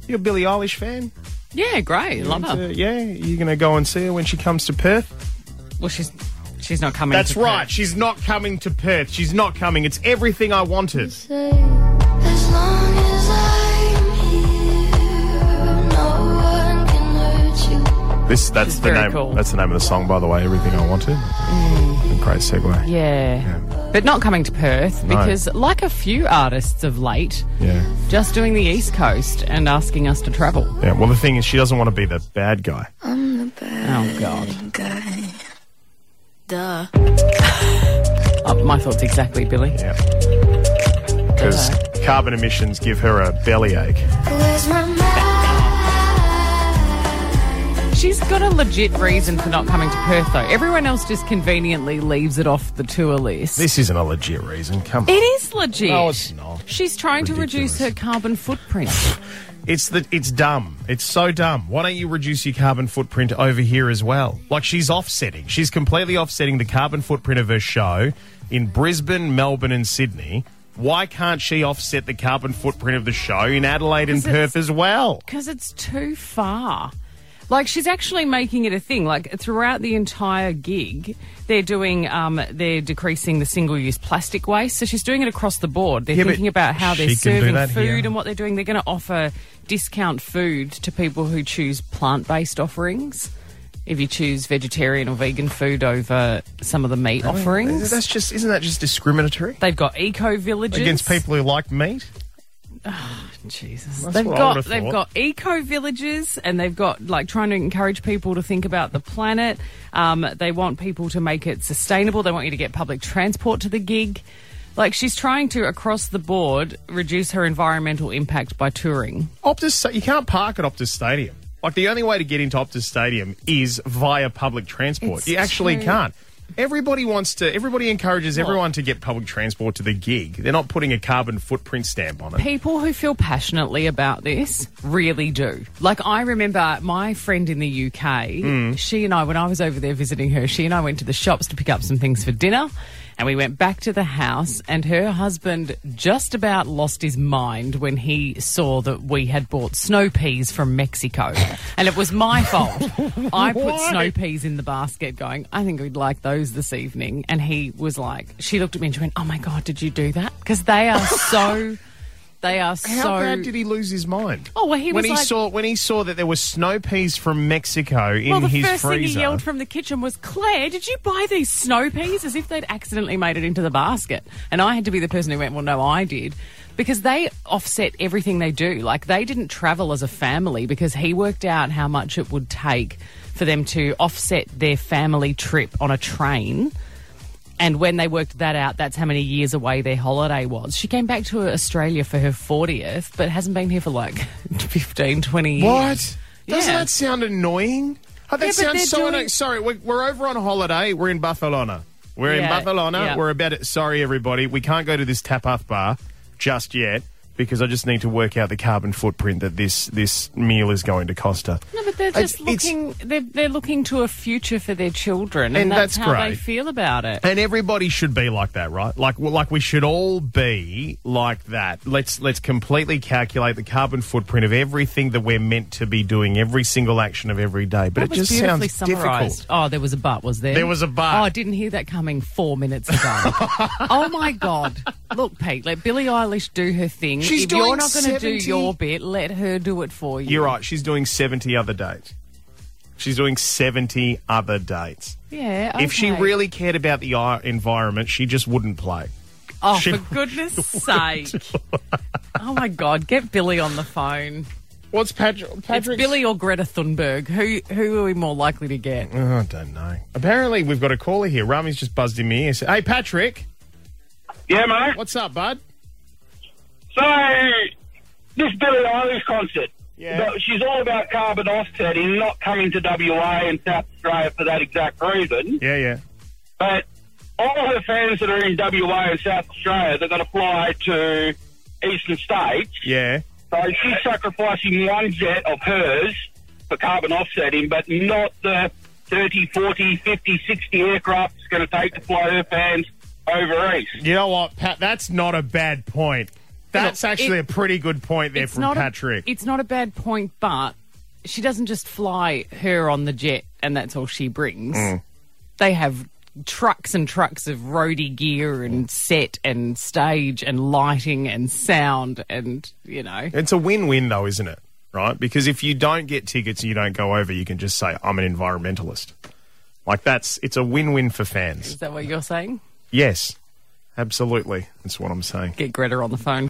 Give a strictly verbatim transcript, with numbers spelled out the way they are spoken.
You a Billie Eilish fan? Yeah, great. Love her. Uh, yeah, you're going to go and see her when she comes to Perth? Well, she's she's not coming That's to right. Perth. She's not coming to Perth. She's not coming. It's everything I wanted. Say, as long as I'm here, no one can hurt you. This that's She's the very name. cool. That's the name of the song, by the way. Everything I wanted. Mm. Great segue. Yeah. Yeah. But not coming to Perth No. because, like a few artists of late, Yeah. just doing the East Coast and asking us to travel. Yeah. Well, the thing is, she doesn't want to be the bad guy. I'm the bad Oh, God. guy. Duh. Oh, my thoughts exactly, Billy. Yeah. Because carbon emissions give her a bellyache. Where's my mind? She's got a legit reason for not coming to Perth, though. Everyone else just conveniently leaves it off the tour list. This isn't a legit reason. Come on. It is legit. No, it's not. She's trying Ridiculous. to reduce her carbon footprint. It's the it's dumb. It's so dumb. Why don't you reduce your carbon footprint over here as well? Like, she's offsetting. She's completely offsetting the carbon footprint of her show in Brisbane, Melbourne and Sydney. Why can't she offset the carbon footprint of the show in Adelaide and 'Cause Perth as well? Because it's too far. Like, she's actually making it a thing. Like, throughout the entire gig, they're doing, um, they're decreasing the single-use plastic waste. So she's doing it across the board. They're Yeah, but thinking about how they're she can do serving that food here. and what they're doing. They're going to offer discount food to people who choose plant-based offerings. If you choose vegetarian or vegan food over some of the meat offerings. That's just isn't that just discriminatory They've got eco-villages. against people who like meat? Jesus. That's They've what I got would've they've thought. got eco villages and they've got like trying to encourage people to think about the planet. Um, they want people to make it sustainable. They want you to get public transport to the gig. Like, she's trying to, across the board, reduce her environmental impact by touring. Optus, you can't park at Optus Stadium. Like, the only way to get into Optus Stadium is via public transport. It's you actually true. can't. Everybody wants to, everybody encourages everyone to get public transport to the gig. They're not putting a carbon footprint stamp on it. People who feel passionately about this really do. Like, I remember my friend in the U K, Mm. she and I, when I was over there visiting her, she and I went to the shops to pick up some things for dinner. And we went back to the house, and her husband just about lost his mind when he saw that we had bought snow peas from Mexico. And it was my fault. I put Why? snow peas in the basket going, I think we'd like those this evening. And he was like, she looked at me and she went, oh my God, did you do that? Because they are so... They are How so... bad did he lose his mind? Oh, well, he when was he like... saw when he saw that there were snow peas from Mexico in Well, the his first freezer. thing he yelled from the kitchen was, Claire, did you buy these snow peas? As if they'd accidentally made it into the basket. And I had to be the person who went, well, no, I did. Because they offset everything they do. Like, they didn't travel as a family because he worked out how much it would take for them to offset their family trip on a train. And when they worked that out, that's how many years away their holiday was. She came back to Australia for her fortieth, but hasn't been here for like fifteen, twenty years. What? Doesn't Yeah. that sound annoying? Oh, that Yeah, but sounds they're so doing- annoying. Sorry, we're, we're over on holiday. We're in Barcelona. We're in Yeah, Barcelona. yeah. We're about it. Sorry, everybody. We can't go to this tapas bar just yet because I just need to work out the carbon footprint that this, this meal is going to cost her. No, but they're It's- just it's- looking. They're, they're looking to a future for their children, and, And that's, that's how they great. feel about it. And everybody should be like that, right? Like, well, like we should all be like that. Let's let's completely calculate the carbon footprint of everything that we're meant to be doing, every single action of every day. But That it was just beautifully sounds summarised. difficult. Oh, there was a but, was there? There was a but. Oh, I didn't hear that coming four minutes ago. Oh my God! Look, Pete, let Billie Eilish do her thing. She's if doing you're not going to do seventy your bit, let her do it for you. You're right. She's doing seventy other dates. She's doing seventy other dates. Yeah. Okay. If she really cared about the uh, environment, she just wouldn't play. Oh, she for goodness sake! Oh my God, get Billy on the phone. What's Patrick? It's Billy or Greta Thunberg. Who who are we more likely to get? Oh, I don't know. Apparently, we've got a caller here. Rami's just buzzed in my ear. Hey, Patrick. Yeah, mate. What's up, bud? So, this Billie Eilish concert, Yeah. but she's all about carbon offsetting, not coming to W A and South Australia for that exact reason. Yeah, yeah. But all her fans that are in W A and South Australia, they're going to fly to eastern states. Yeah. So she's sacrificing one jet of hers for carbon offsetting, but not the thirty, forty, fifty, sixty aircraft it's going to take to fly her fans over east. You know what, Pat? That's not a bad point. That's Look, actually it- a pretty good point there it's from not Patrick. A, it's not a bad point, but she doesn't just fly her on the jet and that's all she brings. Mm. They have trucks and trucks of roadie gear and set and stage and lighting and sound and, you know. It's a win-win, though, isn't it? Right? Because if you don't get tickets and you don't go over, you can just say, I'm an environmentalist. Like, that's, it's a win-win for fans. Is that what you're saying? Yes, absolutely. That's what I'm saying. Get Greta on the phone.